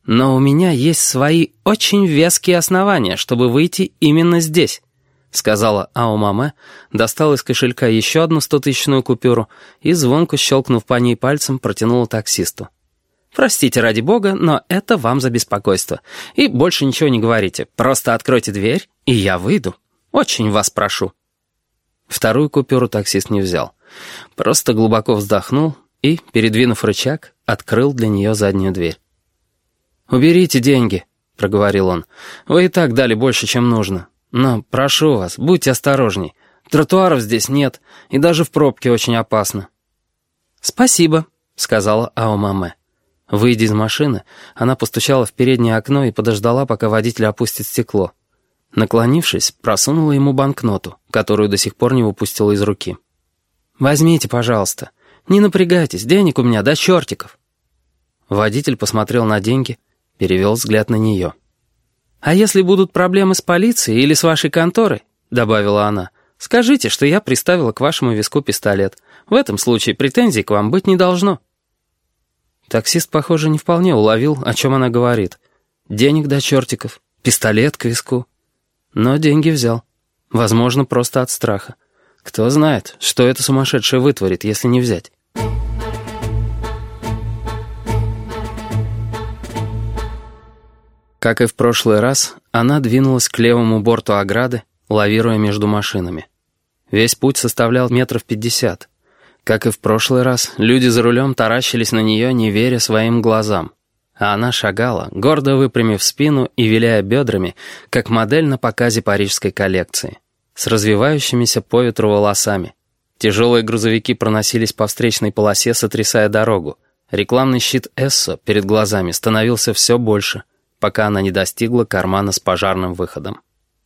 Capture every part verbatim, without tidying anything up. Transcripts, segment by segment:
Но у меня есть свои очень веские основания, чтобы выйти именно здесь», — сказала Аомаме, достала из кошелька еще одну стотысячную купюру и, звонко щелкнув по ней пальцем, протянула таксисту. «Простите, ради бога, но это вам за беспокойство. И больше ничего не говорите. Просто откройте дверь, и я выйду. Очень вас прошу». Вторую купюру таксист не взял. Просто глубоко вздохнул и, передвинув рычаг, открыл для нее заднюю дверь. «Уберите деньги», — проговорил он. «Вы и так дали больше, чем нужно. Но, прошу вас, будьте осторожней. Тротуаров здесь нет, и даже в пробке очень опасно». «Спасибо», — сказала Аомаме. Выйдя из машины, она постучала в переднее окно и подождала, пока водитель опустит стекло. Наклонившись, просунула ему банкноту, которую до сих пор не выпустила из руки. «Возьмите, пожалуйста. Не напрягайтесь, денег у меня до чертиков». Водитель посмотрел на деньги, перевел взгляд на нее. «А если будут проблемы с полицией или с вашей конторой, — добавила она, — скажите, что я приставила к вашему виску пистолет. В этом случае претензий к вам быть не должно». Таксист, похоже, не вполне уловил, о чем она говорит. Денег до чертиков, пистолет к виску. Но деньги взял. Возможно, просто от страха. Кто знает, что эта сумасшедшая вытворит, если не взять. Как и в прошлый раз, она двинулась к левому борту ограды, лавируя между машинами. Весь путь составлял метров пятьдесят. Как и в прошлый раз, люди за рулем таращились на нее, не веря своим глазам. А она шагала, гордо выпрямив спину и виляя бедрами, как модель на показе парижской коллекции, с развивающимися по ветру волосами. Тяжелые грузовики проносились по встречной полосе, сотрясая дорогу. Рекламный щит Эссо перед глазами становился все больше, пока она не достигла кармана с пожарным выходом.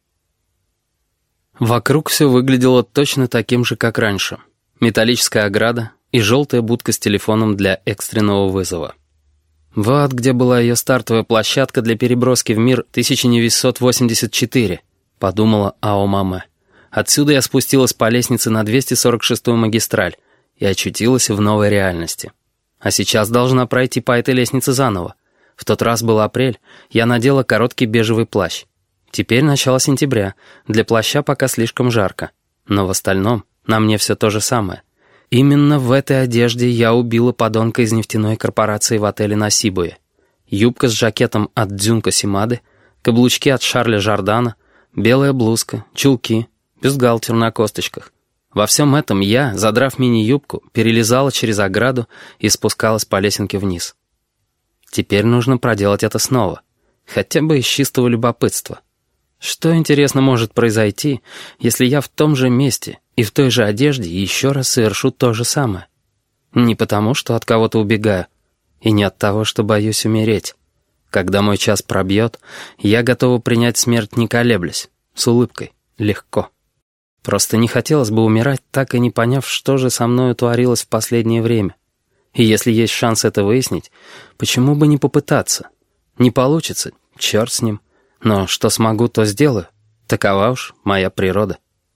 Вокруг все выглядело точно таким же, как раньше. Металлическая ограда и желтая будка с телефоном для экстренного вызова. Вот где была ее стартовая площадка для переброски в мир тысяча девятьсот восемьдесят четыре, подумала Аомаме. Отсюда я спустилась по лестнице на двести сорок шестую магистраль и очутилась в новой реальности. А сейчас должна пройти по этой лестнице заново. В тот раз был апрель, я надела короткий бежевый плащ. Теперь начало сентября, для плаща пока слишком жарко. Но в остальном на мне все то же самое. Именно в этой одежде я убила подонка из нефтяной корпорации в отеле на Сибуе. Юбка с жакетом от Дзюнко Симады, каблучки от Шарля Жордана, белая блузка, чулки, бюстгальтер на косточках. Во всем этом я, задрав мини-юбку, перелезала через ограду и спускалась по лесенке вниз. Теперь нужно проделать это снова, хотя бы из чистого любопытства. Что, интересно, может произойти, если я в том же месте и в той же одежде еще раз совершу то же самое? Не потому, что от кого-то убегаю, и не от того, что боюсь умереть. Когда мой час пробьет, я готова принять смерть, не колеблясь, с улыбкой, легко. Просто не хотелось бы умирать, так и не поняв, что же со мною творилось в последнее время. И если есть шанс это выяснить, почему бы не попытаться? Не получится, черт с ним. Но что смогу, то сделаю. Такова уж моя природа.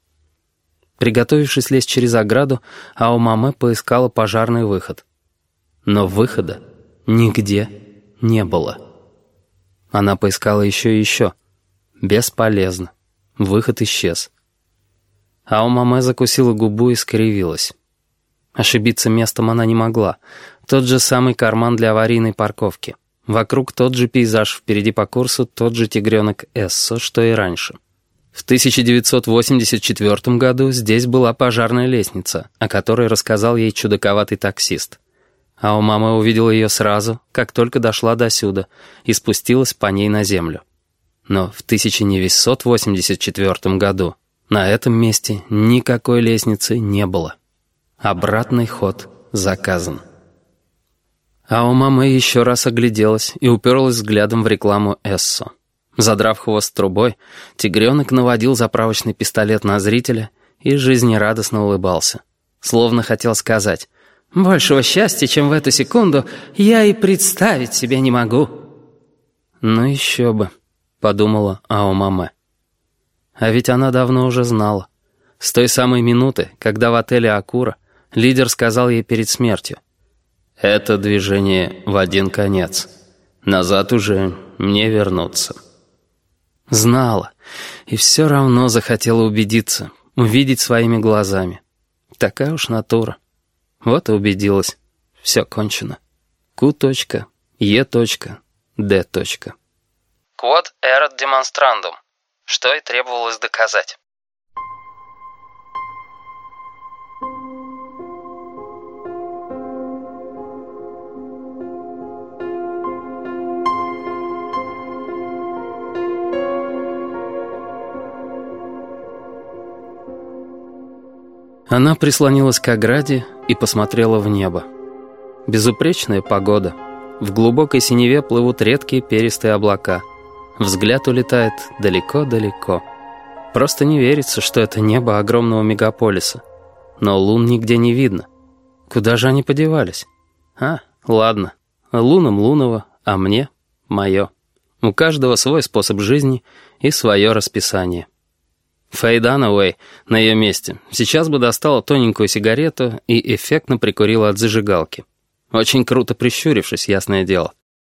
Приготовившись лезть через ограду, Аомаме поискала пожарный выход. Но выхода нигде не было. Она поискала еще и еще. Бесполезно. Выход исчез. Аомаме закусила губу и скривилась. Ошибиться местом она не могла. Тот же самый карман для аварийной парковки. Вокруг тот же пейзаж, впереди по курсу тот же тигренок Эссо, что и раньше. В тысяча девятьсот восемьдесят четвёртом году здесь была пожарная лестница, о которой рассказал ей чудаковатый таксист. Аомаме увидела ее сразу, как только дошла досюда, и спустилась по ней на землю. Но в тысяча девятьсот восемьдесят четвёртом году на этом месте никакой лестницы не было. Обратный ход заказан. Аомаме еще раз огляделась и уперлась взглядом в рекламу Эссо. Задрав хвост трубой, тигренок наводил заправочный пистолет на зрителя и жизнерадостно улыбался. Словно хотел сказать: «Большего счастья, чем в эту секунду, я и представить себе не могу». «Ну еще бы», — подумала Аомаме. А ведь она давно уже знала. С той самой минуты, когда в отеле «Акура» лидер сказал ей перед смертью: «Это движение в один конец. Назад уже не вернуться. Знала, и все равно захотела убедиться, увидеть своими глазами. Такая уж натура. Вот и убедилась. Все кончено. Q. E. D. Quod erat demonstrandum. Что и требовалось доказать. Она прислонилась к ограде и посмотрела в небо. Безупречная погода. В глубокой синеве плывут редкие перистые облака. Взгляд улетает далеко-далеко. Просто не верится, что это небо огромного мегаполиса. Но лун нигде не видно. Куда же они подевались? А, ладно. Лунам луново, а мне — мое. У каждого свой способ жизни и свое расписание. Фэй Данауэй на ее месте сейчас бы достала тоненькую сигарету и эффектно прикурила от зажигалки. Очень круто прищурившись, ясное дело.